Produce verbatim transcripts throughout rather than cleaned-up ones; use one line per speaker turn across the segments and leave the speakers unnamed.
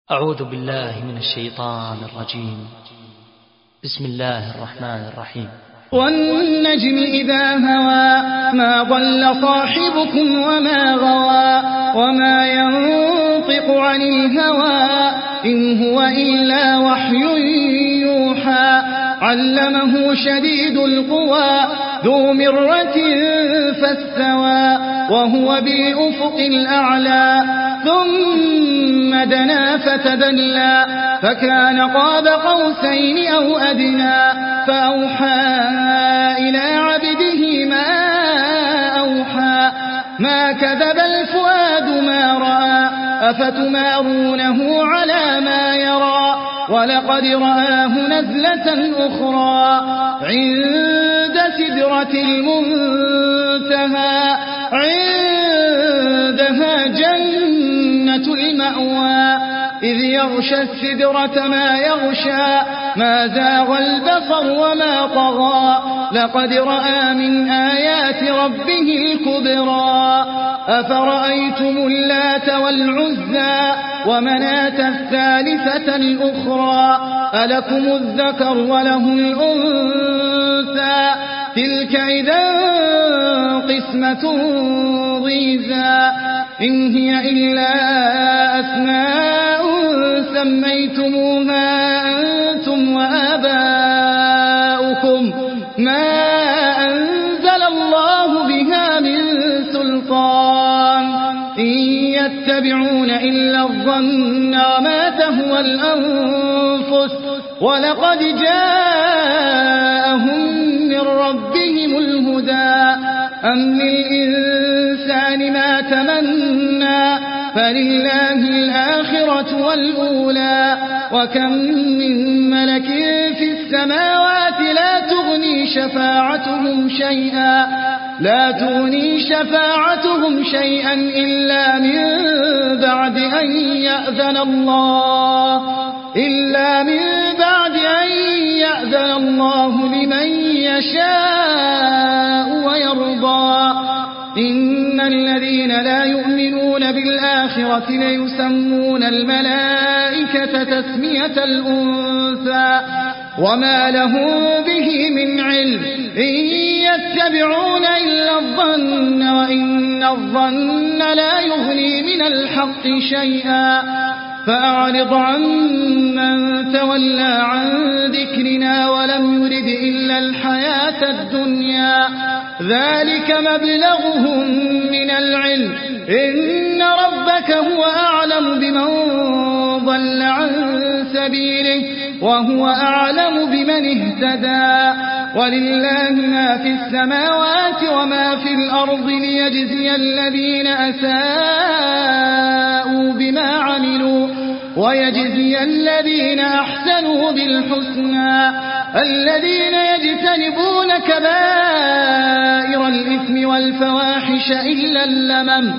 أعوذ بالله من الشيطان الرجيم. بسم الله الرحمن الرحيم.
والنجم إذا هوى ما ضل صاحبكم وما غوى وما ينطق عن الهوى إن هو إلا وحي يوحى علمه شديد القوى ذو مرة فاستوى وهو بالأفق الأعلى ثم دنا فتدلى فكان قاب قوسين أو أدنى فأوحى إلى عبده ما أوحى ما كذب الفؤاد ما رأى أفتمارونه على ما يرى ولقد رآه نزلة أخرى عند سدرة المنتهى عندها جنة المأوى إذ يغشى السدرة ما يغشى ما زاغ البصر وما طغى لقد رأى من آيات ربه الكبرى أفرأيتم اللات والعزى ومناة الثالثة الأخرى ألكم الذكر وله الأنثى تلك إذا قسمة ضيزى إن هي إلا أسماء سميتموها أنتم وآباؤكم ما أنزل الله بها من سلطان إن يتبعون إلا الظن وما تهوى الأنفس ولقد جاءهم من ربهم الهدى أم للإنسان ما تمنى فلله الآخرة والأولى وكم من ملك في السماوات لا تغني شفاعتهم شيئا لا تغني شفاعتهم شيئا إلا من بعد أن يأذن الله إلا من بعد أن يأذن الله لمن يشاء ويرضى إن الذين لا يؤمنون بالآخرة ليسمون الملائكة تسمية الأنثى وما لهم به من علم إن يتبعون إلا الظن وإن الظن لا يغني من الحق شيئا فأعرض عن من تولى عن ذكرنا ولم يرد إلا الحياة الدنيا ذلك مبلغهم من العلم إن ربك هو أعلم بمن ضل عن سبيله وهو أعلم بمن اهتدى ولله ما في السماوات وما في الأرض ليجزي الذين أساءوا بما عملوا ويجزي الذين أحسنوا بالحسنى الذين يجتنبون كبائر الإثم والفواحش إلا اللمم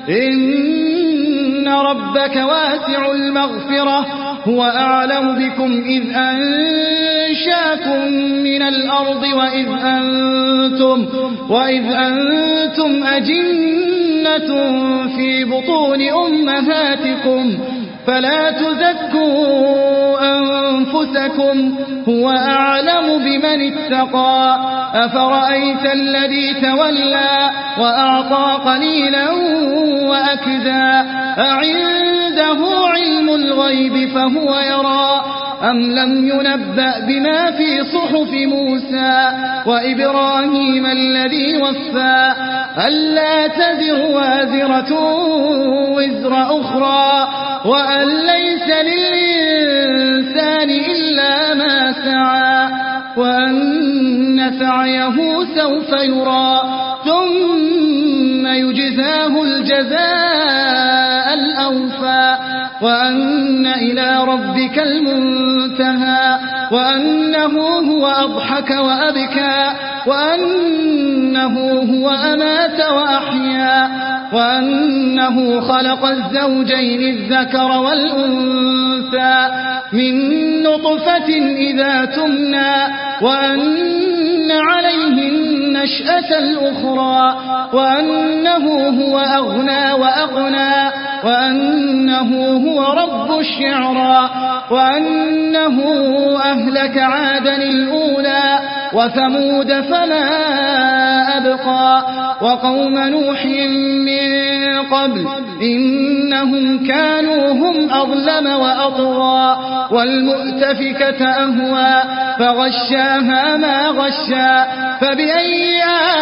إن ربك واسع المغفرة هو أعلم بكم إذ أنشاكم من الأرض وإذ أنتم, وإذ أنتم أجنة في بطون أمهاتكم فلا تزكوا أنفسكم هو أعلم بمن اتقى أفرأيت الذي تولى وأعطى قليلا وأكدى أعنده علم الغيب فهو يرى أم لم ينبأ بما في صحف موسى وإبراهيم الذي وفى ألا تزر وازرة وزر أخرى وأن ليس للإنسان إلا ما سعى وأن سعيه سوف يرى ثم يجزاه الجزاء الأوفى وأن إلى ربك المنتهى وأنه هو أضحك وأبكى وأنه هو أمات وأحيا وأنه خلق الزوجين الذكر والأنثى من نطفة إذا تمنى وأن عليه النشأة الأخرى وأنه هو أغنى وأغنى وأنه هو رب الشعرى وأنه أهلك عادا الأولى وثمود فما أبقى وقوم نوح من قبل إنهم كانوا هم أظلم وأطغى والمؤتفكة أهوى فغشاها ما غشا فبأي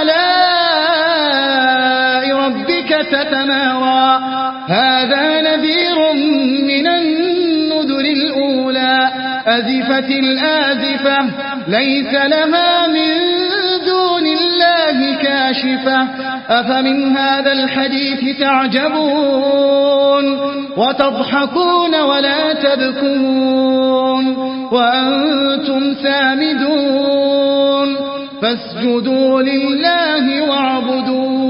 آلاء ربك تتمارى هذا نذير من النذر الأولى أزفت الآزفة ليس لها من دون الله كاشفة أفمن هذا الحديث تعجبون وتضحكون ولا تبكون وأنتم سامدون فاسجدوا لله واعبدوا